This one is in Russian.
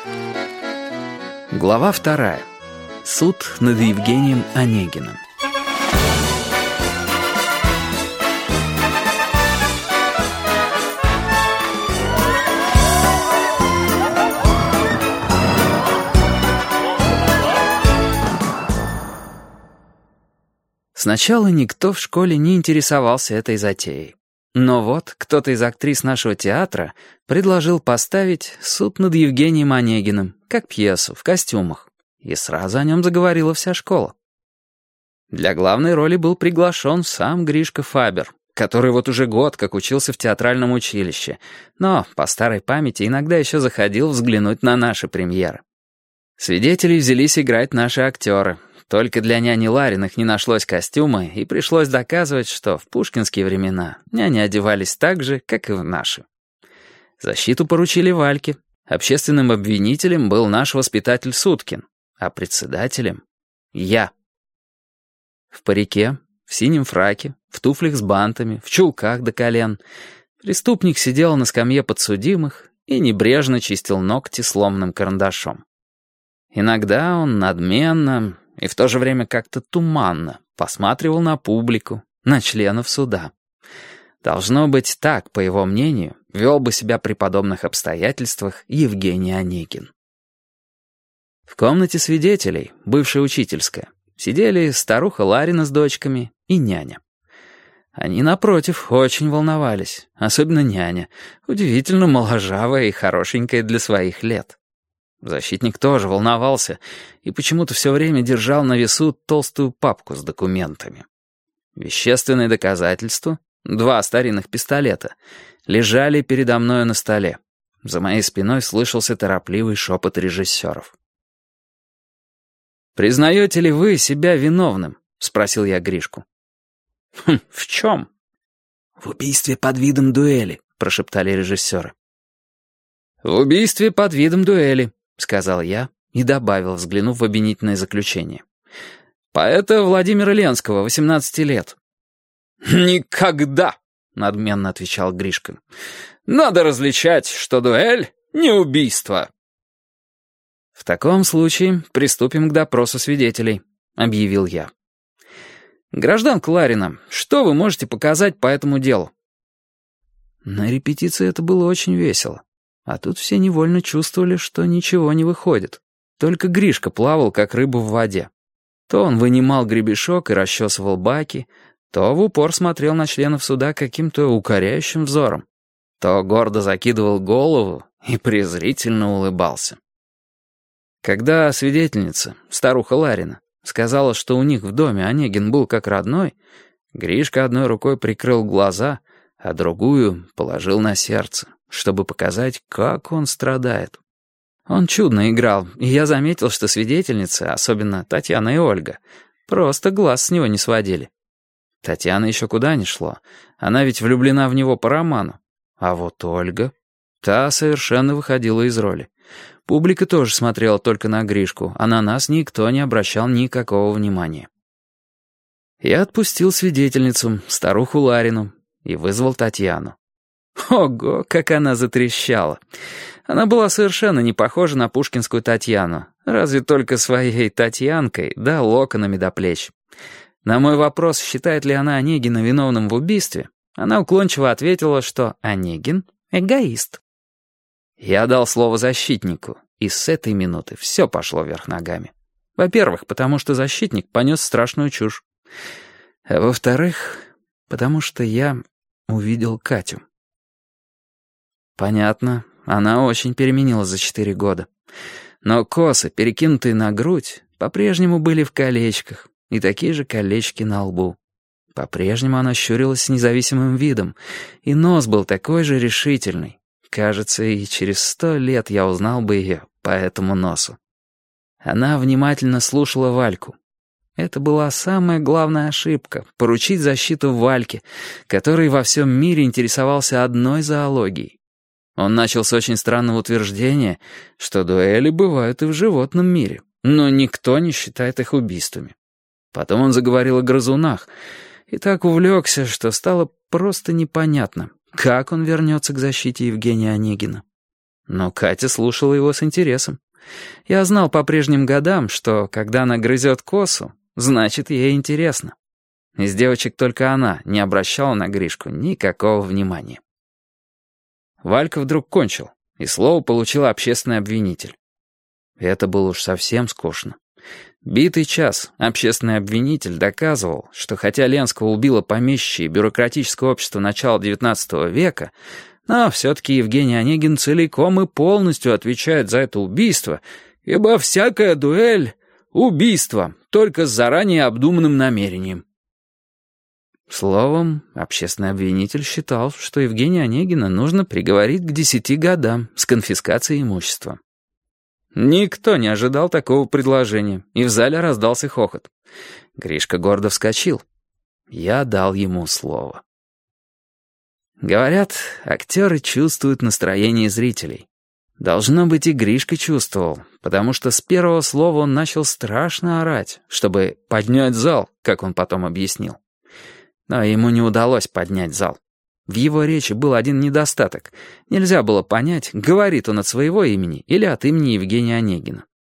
Глава 2. Суд над Евгением Онегиным. Сначала никто в школе не интересовался этой затеей. Но вот кто-то из актрис нашего театра предложил поставить «Суд над Евгением Онегиным», как пьесу, в костюмах. И сразу о нем заговорила вся школа. Для главной роли был приглашен сам Гришка Фабер, который вот уже год как учился в театральном училище, но по старой памяти иногда еще заходил взглянуть на наши премьеры. Свидетелей взялись играть наши актеры. Только для няни Лариных не нашлось костюма, и пришлось доказывать, что в пушкинские времена няни одевались так же, как и в наши. Защиту поручили Вальке. Общественным обвинителем был наш воспитатель Суткин, а председателем — я. В парике, в синем фраке, в туфлях с бантами, в чулках до колен преступник сидел на скамье подсудимых и небрежно чистил ногти сломанным карандашом. Иногда он надменно и в то же время как-то туманно посматривал на публику, на членов суда. Должно быть, так, по его мнению, вел бы себя при подобных обстоятельствах Евгений Онегин. В комнате свидетелей, бывшая учительская, сидели старуха Ларина с дочками и няня. Они, напротив, очень волновались, особенно няня, удивительно моложавая и хорошенькая для своих лет. Защитник тоже волновался и почему-то все время держал на весу толстую папку с документами. Вещественные доказательства, 2 старинных пистолета, лежали передо мною на столе. За моей спиной слышался торопливый шепот режиссеров. «Признаете ли вы себя виновным?» — спросил я Гришку. «В чем?» «В убийстве под видом дуэли», — прошептали режиссеры. «В убийстве под видом дуэли», — сказал я и добавил, взглянув в обвинительное заключение. «Поэта Владимира Ленского, 18 лет». «Никогда!» — надменно отвечал Гришка. «Надо различать, что дуэль — не убийство». «В таком случае приступим к допросу свидетелей», — объявил я. «Гражданка Ларина, что вы можете показать по этому делу?» На репетиции это было очень весело. А тут все невольно чувствовали, что ничего не выходит. Только Гришка плавал, как рыба в воде. То он вынимал гребешок и расчесывал баки, то в упор смотрел на членов суда каким-то укоряющим взором, то гордо закидывал голову и презрительно улыбался. Когда свидетельница, старуха Ларина, сказала, что у них в доме Онегин был как родной, Гришка одной рукой прикрыл глаза, а другую положил на сердце, чтобы показать, как он страдает. Он чудно играл, и я заметил, что свидетельницы, особенно Татьяна и Ольга, просто глаз с него не сводили. Татьяна еще куда ни шло, она ведь влюблена в него по роману. А вот Ольга, та совершенно выходила из роли. Публика тоже смотрела только на Гришку, а на нас никто не обращал никакого внимания. Я отпустил свидетельницу, старуху Ларину, и вызвал Татьяну. Ого, как она затрещала! Она была совершенно не похожа на пушкинскую Татьяну, разве только своей Татьянкой, да локонами до плеч. На мой вопрос, считает ли она Онегина виновным в убийстве, она уклончиво ответила, что Онегин — эгоист. Я дал слово защитнику, и с этой минуты все пошло вверх ногами. Во-первых, потому что защитник понес страшную чушь. А во-вторых, потому что я увидел Катю. Понятно, она очень переменилась за 4 года. Но косы, перекинутые на грудь, по-прежнему были в колечках, и такие же колечки на лбу. По-прежнему она щурилась с независимым видом, и нос был такой же решительный. Кажется, и через 100 лет я узнал бы ее по этому носу. Она внимательно слушала Вальку. Это была самая главная ошибка — поручить защиту Вальке, который во всем мире интересовался одной зоологией. Он начал с очень странного утверждения, что дуэли бывают и в животном мире, но никто не считает их убийствами. Потом он заговорил о грызунах и так увлекся, что стало просто непонятно, как он вернется к защите Евгения Онегина. Но Катя слушала его с интересом. Я знал по прежним годам, что, когда она грызет косу, значит, ей интересно. Из девочек только она не обращала на Гришку никакого внимания. Валька вдруг кончил, и слово получил общественный обвинитель. Это было уж совсем скучно. Битый час общественный обвинитель доказывал, что хотя Ленского убило помещичье и бюрократическое общество начала XIX века, но все-таки Евгений Онегин целиком и полностью отвечает за это убийство, ибо всякая дуэль — убийство, только с заранее обдуманным намерением. Словом, общественный обвинитель считал, что Евгения Онегина нужно приговорить к 10 годам с конфискацией имущества. Никто не ожидал такого предложения, и в зале раздался хохот. Гришка гордо вскочил. Я дал ему слово. Говорят, актеры чувствуют настроение зрителей. Должно быть, и Гришка чувствовал, потому что с первого слова он начал страшно орать, чтобы поднять зал, как он потом объяснил. Но ему не удалось поднять зал. В его речи был один недостаток. Нельзя было понять, говорит он от своего имени или от имени Евгения Онегина.